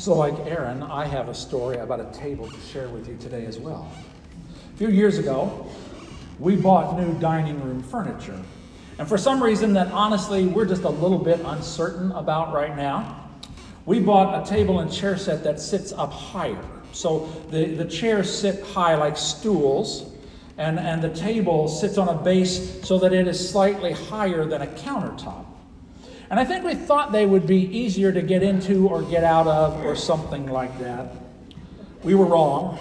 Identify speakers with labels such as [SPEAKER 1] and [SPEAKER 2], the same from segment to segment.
[SPEAKER 1] So like Aaron, I have a story about a table to share with you today as well. A few years ago, we bought new dining room furniture. And for some reason that honestly we're just a little bit uncertain about right now, we bought a table and chair set that sits up higher. So the chairs sit high like stools, and the table sits on a base so that it is slightly higher than a countertop. And I think we thought they would be easier to get into or get out of or something like that. We were wrong.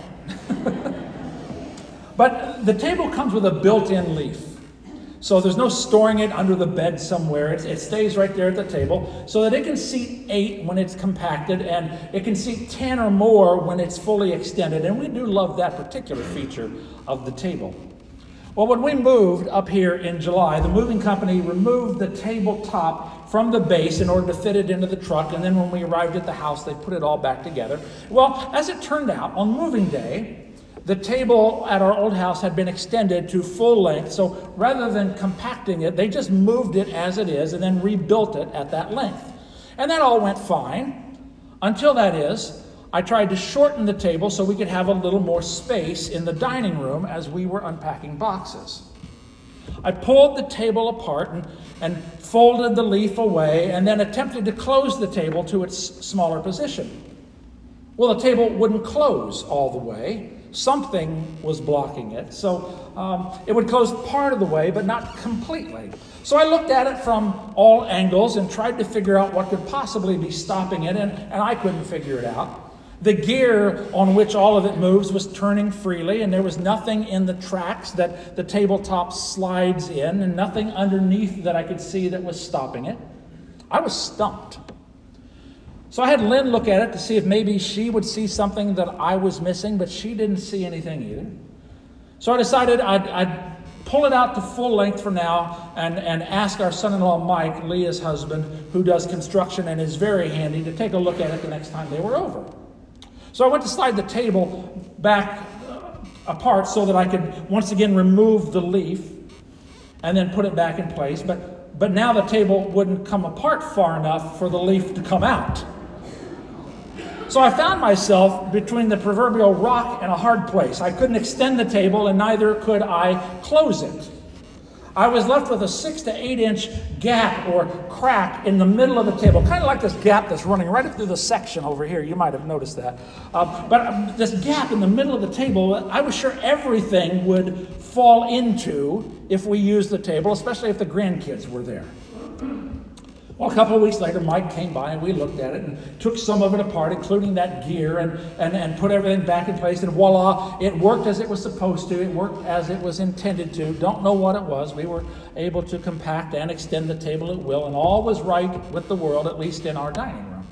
[SPEAKER 1] But the table comes with a built-in leaf. So there's no storing it under the bed somewhere. It stays right there at the table so that it can seat 8 when it's compacted and it can seat 10 or more when it's fully extended. And we do love that particular feature of the table. Well, when we moved up here in July, the moving company removed the tabletop from the base in order to fit it into the truck. And then when we arrived at the house, they put it all back together. Well, as it turned out, on moving day, the table at our old house had been extended to full length. So rather than compacting it, they just moved it as it is and then rebuilt it at that length. And that all went fine until I tried to shorten the table so we could have a little more space in the dining room as we were unpacking boxes. I pulled the table apart and folded the leaf away and then attempted to close the table to its smaller position. Well, the table wouldn't close all the way. Something was blocking it. So it would close part of the way, but not completely. So I looked at it from all angles and tried to figure out what could possibly be stopping it, and I couldn't figure it out. The gear on which all of it moves was turning freely, and there was nothing in the tracks that the tabletop slides in, and nothing underneath that I could see that was stopping it. I was stumped. So I had Lynn look at it to see if maybe she would see something that I was missing, but she didn't see anything either. So I decided I'd pull it out to full length for now and ask our son-in-law Mike, Leah's husband, who does construction and is very handy, to take a look at it the next time they were over. So I went to slide the table back apart so that I could once again remove the leaf and then put it back in place. But now the table wouldn't come apart far enough for the leaf to come out. So I found myself between the proverbial rock and a hard place. I couldn't extend the table, and neither could I close it. I was left with a 6 to 8 inch gap or crack in the middle of the table, kind of like this gap that's running right up through the section over here. You might have noticed that. But this gap in the middle of the table, I was sure everything would fall into if we used the table, especially if the grandkids were there. Well, a couple of weeks later, Mike came by and we looked at it and took some of it apart, including that gear, and put everything back in place. And voila, it worked as it was supposed to. It worked as it was intended to. Don't know what it was. We were able to compact and extend the table at will, and all was right with the world, at least in our dining room.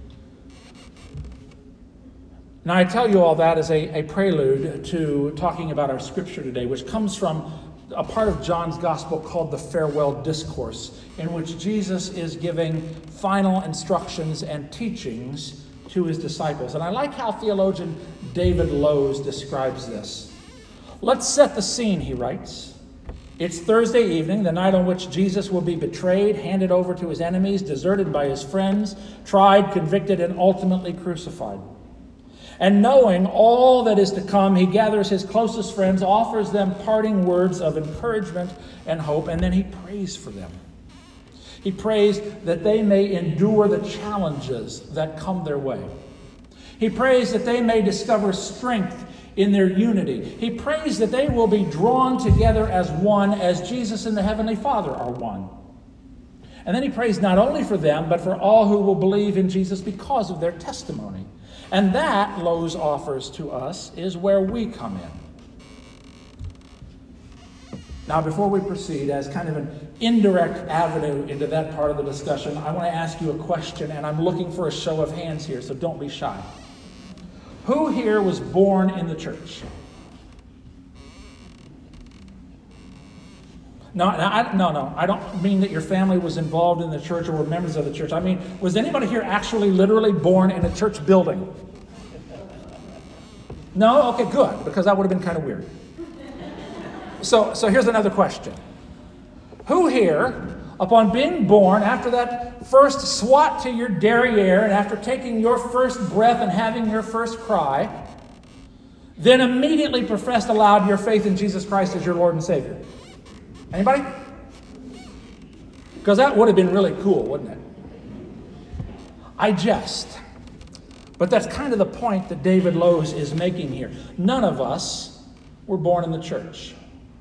[SPEAKER 1] Now, I tell you all that as a prelude to talking about our scripture today, which comes from a part of John's gospel called the Farewell Discourse, in which Jesus is giving final instructions and teachings to his disciples. And I like how theologian David Lowes describes this. Let's set the scene, he writes. It's Thursday evening, the night on which Jesus will be betrayed, handed over to his enemies, deserted by his friends, tried, convicted, and ultimately crucified. And knowing all that is to come, he gathers his closest friends, offers them parting words of encouragement and hope, and then he prays for them. He prays that they may endure the challenges that come their way. He prays that they may discover strength in their unity. He prays that they will be drawn together as one, as Jesus and the Heavenly Father are one. And then he prays not only for them, but for all who will believe in Jesus because of their testimony. And that, Lowes offers to us, is where we come in. Now, before we proceed, as kind of an indirect avenue into that part of the discussion, I want to ask you a question, and I'm looking for a show of hands here, so don't be shy. Who here was born in the church? No, I don't mean that your family was involved in the church or were members of the church. I mean, was anybody here actually literally born in a church building? No? Okay, good, because that would have been kind of weird. So here's another question. Who here upon being born, after that first swat to your derriere, and after taking your first breath and having your first cry, then immediately professed aloud your faith in Jesus Christ as your Lord and Savior? Anybody? Because that would have been really cool, wouldn't it? I jest. But that's kind of the point that David Lowes is making here. None of us were born in the church.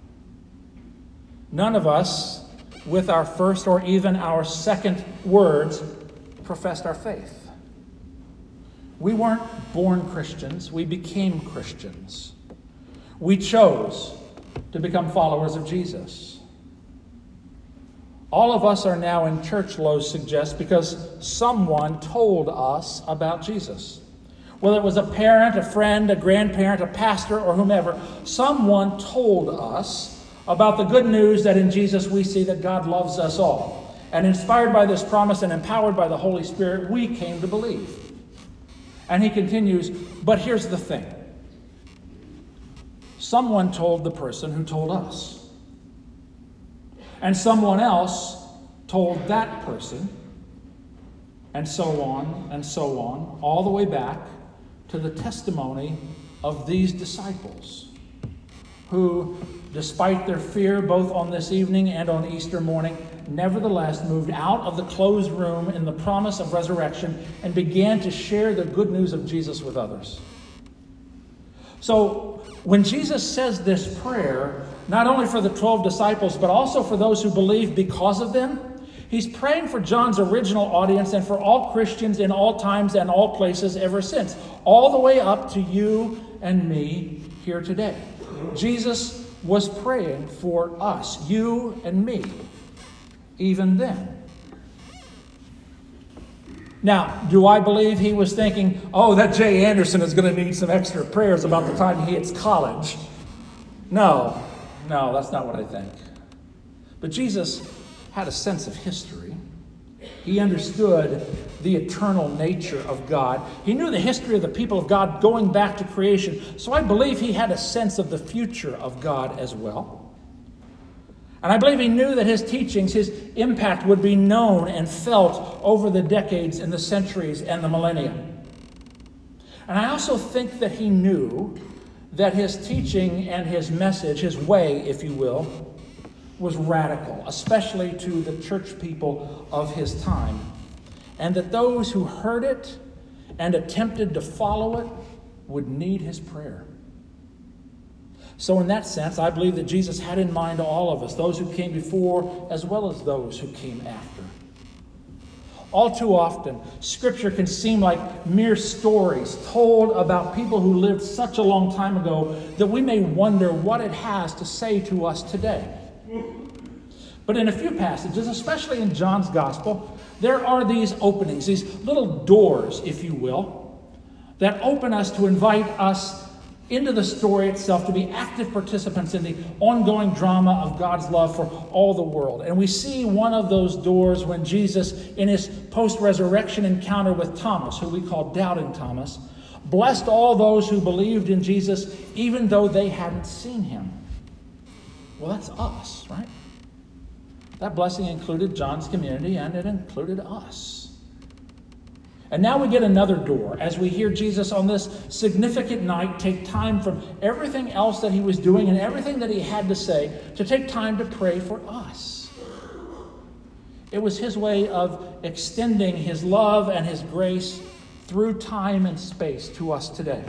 [SPEAKER 1] None of us, with our first or even our second words, professed our faith. We weren't born Christians. We became Christians. We chose to become followers of Jesus. All of us are now in church, Lowes suggests, because someone told us about Jesus. Whether it was a parent, a friend, a grandparent, a pastor, or whomever, someone told us about the good news that in Jesus we see that God loves us all. And inspired by this promise and empowered by the Holy Spirit, we came to believe. And he continues, but here's the thing. Someone told the person who told us. And someone else told that person, and so on, all the way back to the testimony of these disciples, who, despite their fear, both on this evening and on Easter morning, nevertheless moved out of the closed room in the promise of resurrection and began to share the good news of Jesus with others. So, when Jesus says this prayer, not only for the 12 disciples, but also for those who believe because of them, he's praying for John's original audience and for all Christians in all times and all places ever since, all the way up to you and me here today. Jesus was praying for us, you and me, even then. Now, do I believe he was thinking, oh, that Jay Anderson is going to need some extra prayers about the time he hits college? No, that's not what I think. But Jesus had a sense of history. He understood the eternal nature of God. He knew the history of the people of God going back to creation. So I believe he had a sense of the future of God as well. And I believe he knew that his teachings, his impact would be known and felt over the decades and the centuries and the millennia. And I also think that he knew that his teaching and his message, his way, if you will, was radical, especially to the church people of his time. And that those who heard it and attempted to follow it would need his prayer. So in that sense, I believe that Jesus had in mind all of us, those who came before as well as those who came after. All too often, Scripture can seem like mere stories told about people who lived such a long time ago that we may wonder what it has to say to us today. But in a few passages, especially in John's Gospel, there are these openings, these little doors, if you will, that open us to invite us into the story itself, to be active participants in the ongoing drama of God's love for all the world. And we see one of those doors when Jesus, in his post-resurrection encounter with Thomas, who we call Doubting Thomas, blessed all those who believed in Jesus, even though they hadn't seen him. Well, that's us, right? That blessing included John's community, and it included us. And now we get another door as we hear Jesus on this significant night take time from everything else that he was doing and everything that he had to say to take time to pray for us. It was his way of extending his love and his grace through time and space to us today.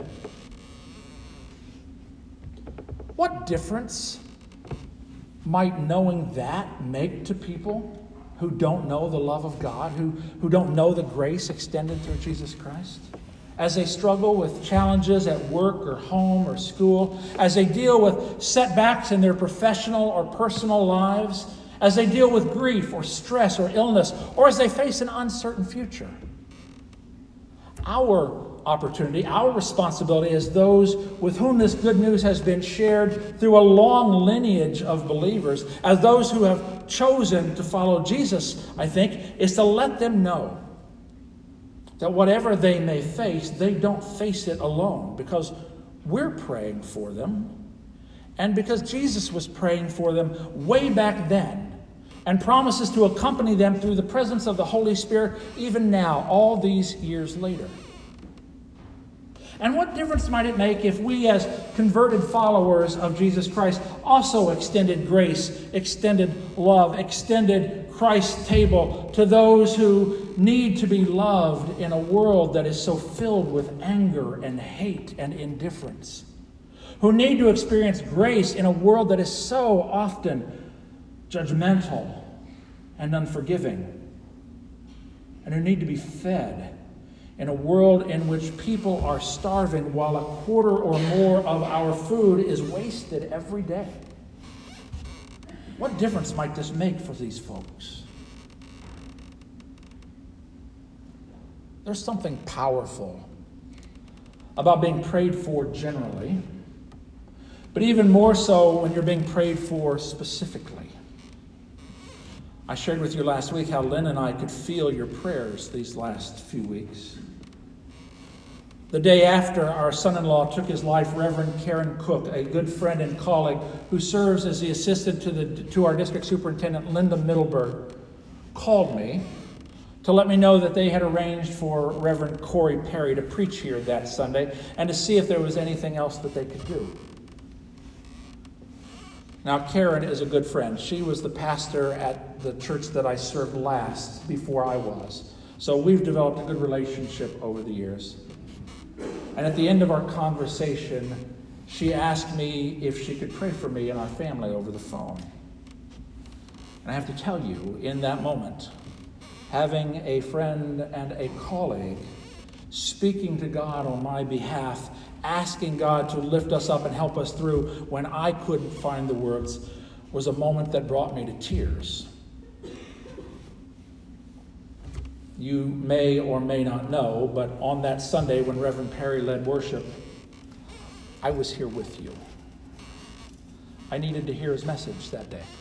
[SPEAKER 1] What difference might knowing that make to people who don't know the love of God, who don't know the grace extended through Jesus Christ? As they struggle with challenges at work or home or school, as they deal with setbacks in their professional or personal lives, as they deal with grief or stress or illness, or as they face an uncertain future. Our opportunity, our responsibility as those with whom this good news has been shared through a long lineage of believers, as those who have chosen to follow Jesus, I think, is to let them know that whatever they may face, they don't face it alone, because we're praying for them, and because Jesus was praying for them way back then, and promises to accompany them through the presence of the Holy Spirit even now, all these years later. And what difference might it make if we, as converted followers of Jesus Christ, also extended grace, extended love, extended Christ's table to those who need to be loved in a world that is so filled with anger and hate and indifference, who need to experience grace in a world that is so often judgmental and unforgiving, and who need to be fed in a world in which people are starving while a quarter or more of our food is wasted every day. What difference might this make for these folks? There's something powerful about being prayed for generally, but even more so when you're being prayed for specifically. I shared with you last week how Lynn and I could feel your prayers these last few weeks. The day after our son-in-law took his life, Reverend Karen Cook, a good friend and colleague who serves as the assistant to our district superintendent, Linda Middleburg, called me to let me know that they had arranged for Reverend Corey Perry to preach here that Sunday and to see if there was anything else that they could do. Now, Karen is a good friend. She was the pastor at the church that I served last before I was. So we've developed a good relationship over the years. And at the end of our conversation, she asked me if she could pray for me and our family over the phone. And I have to tell you, in that moment, having a friend and a colleague speaking to God on my behalf, asking God to lift us up and help us through when I couldn't find the words, was a moment that brought me to tears. You may or may not know, but on that Sunday when Reverend Perry led worship, I was here with you. I needed to hear his message that day.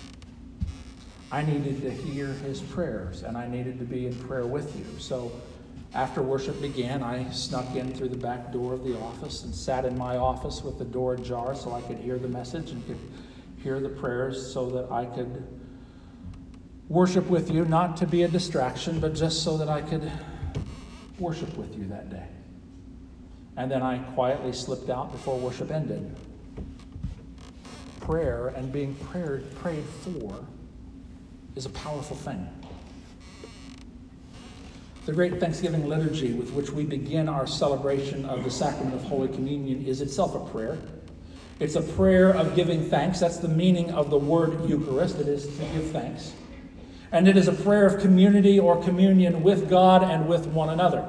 [SPEAKER 1] I needed to hear his prayers, and I needed to be in prayer with you. So after worship began, I snuck in through the back door of the office and sat in my office with the door ajar so I could hear the message and could hear the prayers so that I could worship with you, not to be a distraction, but just so that I could worship with you that day. And then I quietly slipped out before worship ended. Prayer and being prayed for is a powerful thing. The great Thanksgiving liturgy with which we begin our celebration of the sacrament of Holy Communion is itself a prayer. It's a prayer of giving thanks. That's the meaning of the word Eucharist. It is to give thanks. And it is a prayer of community or communion with God and with one another.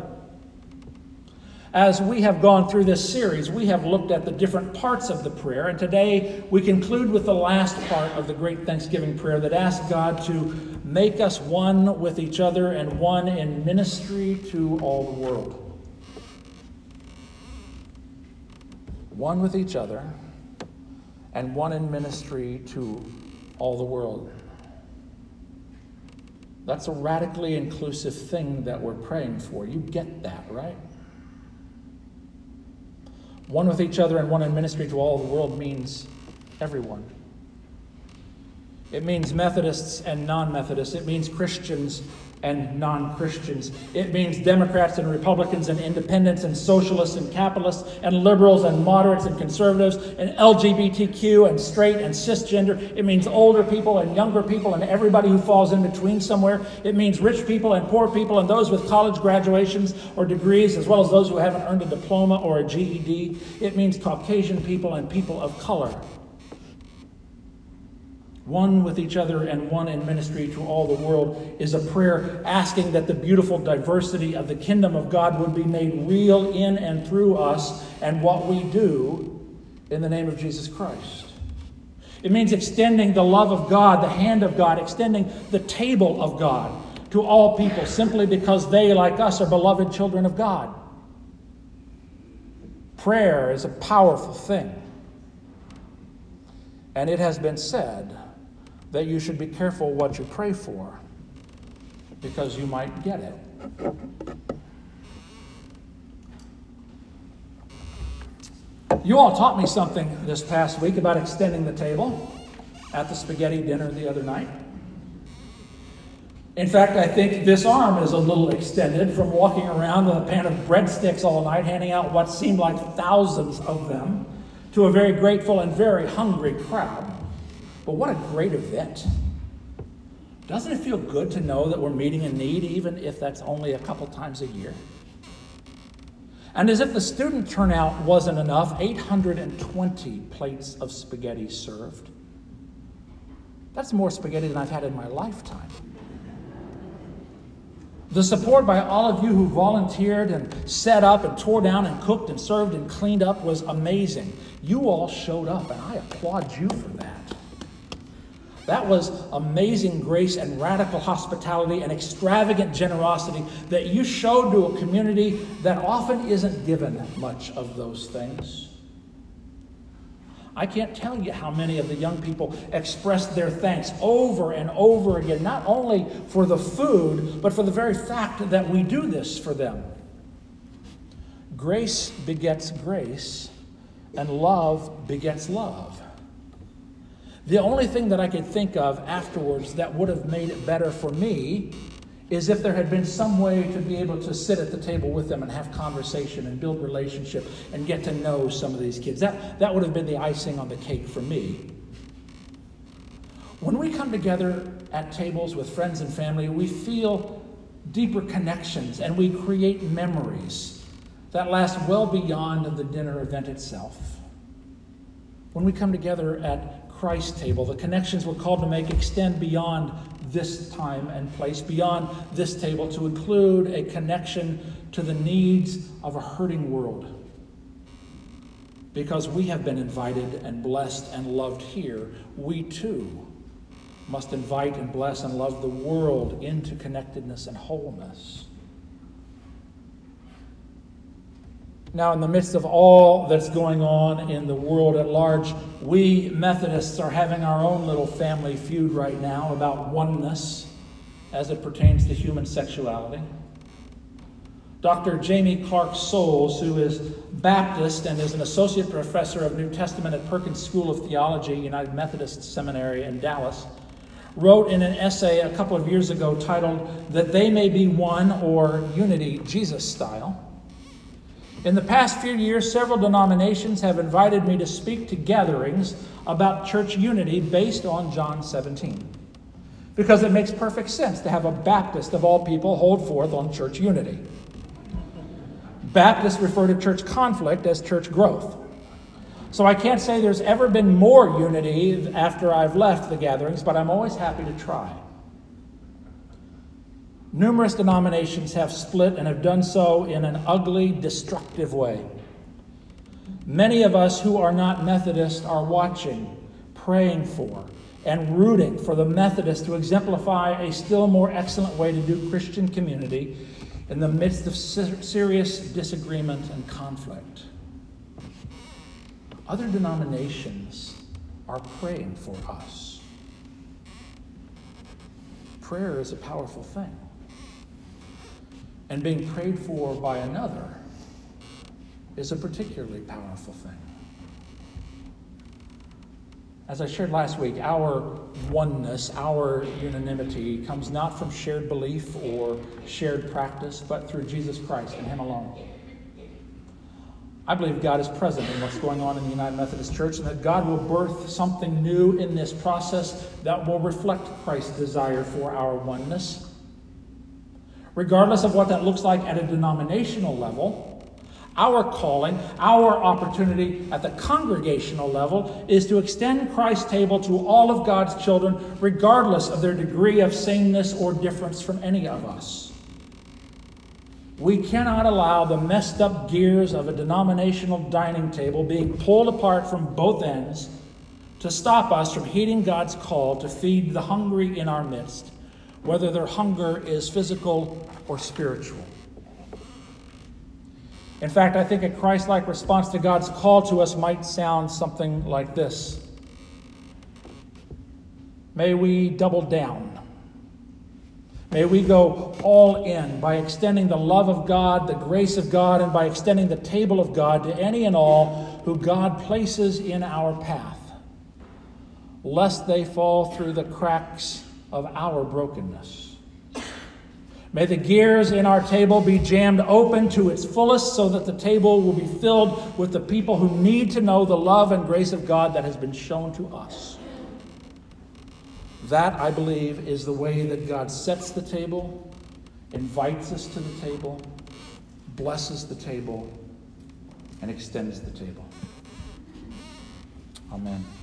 [SPEAKER 1] As we have gone through this series, we have looked at the different parts of the prayer, and today we conclude with the last part of the great Thanksgiving prayer that asks God to make us one with each other and one in ministry to all the world. One with each other and one in ministry to all the world. That's a radically inclusive thing that we're praying for. You get that, right? One with each other and one in ministry to all the world means everyone. It means Methodists and non-Methodists. It means Christians and non-Christians. It means Democrats and Republicans and independents and socialists and capitalists and liberals and moderates and conservatives and LGBTQ and straight and cisgender. It means older people and younger people and everybody who falls in between somewhere. It means rich people and poor people and those with college graduations or degrees, as well as those who haven't earned a diploma or a GED. It means Caucasian people and people of color. One with each other and one in ministry to all the world is a prayer asking that the beautiful diversity of the kingdom of God would be made real in and through us and what we do in the name of Jesus Christ. It means extending the love of God, the hand of God, extending the table of God to all people simply because they, like us, are beloved children of God. Prayer is a powerful thing. And it has been said that you should be careful what you pray for because you might get it. You all taught me something this past week about extending the table at the spaghetti dinner the other night. In fact, I think this arm is a little extended from walking around with a pan of breadsticks all night, handing out what seemed like thousands of them to a very grateful and very hungry crowd. But what a great event. Doesn't it feel good to know that we're meeting a need, even if that's only a couple times a year? And as if the student turnout wasn't enough, 820 plates of spaghetti served. That's more spaghetti than I've had in my lifetime. The support by all of you who volunteered and set up and tore down and cooked and served and cleaned up was amazing. You all showed up, and I applaud you for that. That was amazing grace and radical hospitality and extravagant generosity that you showed to a community that often isn't given much of those things. I can't tell you how many of the young people expressed their thanks over and over again, not only for the food, but for the very fact that we do this for them. Grace begets grace, and love begets love. The only thing that I could think of afterwards that would have made it better for me is if there had been some way to be able to sit at the table with them and have conversation and build relationship and get to know some of these kids. That would have been the icing on the cake for me. When we come together at tables with friends and family, we feel deeper connections and we create memories that last well beyond the dinner event itself. When we come together at Christ's table, the connections we're called to make extend beyond this time and place, beyond this table, to include a connection to the needs of a hurting world. Because we have been invited and blessed and loved here, we too must invite and bless and love the world into connectedness and wholeness. Now, in the midst of all that's going on in the world at large, we Methodists are having our own little family feud right now about oneness as it pertains to human sexuality. Dr. Jamie Clark Souls, who is Baptist and is an associate professor of New Testament at Perkins School of Theology, United Methodist Seminary in Dallas, wrote in an essay a couple of years ago titled "That They May Be One," or Unity Jesus Style. In the past few years, several denominations have invited me to speak to gatherings about church unity based on John 17. Because it makes perfect sense to have a Baptist, of all people, hold forth on church unity. Baptists refer to church conflict as church growth. So I can't say there's ever been more unity after I've left the gatherings, but I'm always happy to try. Numerous denominations have split and have done so in an ugly, destructive way. Many of us who are not Methodist are watching, praying for, and rooting for the Methodists to exemplify a still more excellent way to do Christian community in the midst of serious disagreement and conflict. Other denominations are praying for us. Prayer is a powerful thing. And being prayed for by another is a particularly powerful thing. As I shared last week, our oneness, our unanimity comes not from shared belief or shared practice, but through Jesus Christ and Him alone. I believe God is present in what's going on in the United Methodist Church, and that God will birth something new in this process that will reflect Christ's desire for our oneness. Regardless of what that looks like at a denominational level, our calling, our opportunity at the congregational level is to extend Christ's table to all of God's children, regardless of their degree of sameness or difference from any of us. We cannot allow the messed up gears of a denominational dining table being pulled apart from both ends to stop us from heeding God's call to feed the hungry in our midst, whether their hunger is physical or spiritual. In fact, I think a Christ-like response to God's call to us might sound something like this. May we double down. May we go all in by extending the love of God, the grace of God, and by extending the table of God to any and all who God places in our path, lest they fall through the cracks of our brokenness. May the gears in our table be jammed open to its fullest so that the table will be filled with the people who need to know the love and grace of God that has been shown to us. That, I believe, is the way that God sets the table, invites us to the table, blesses the table, and extends the table. Amen.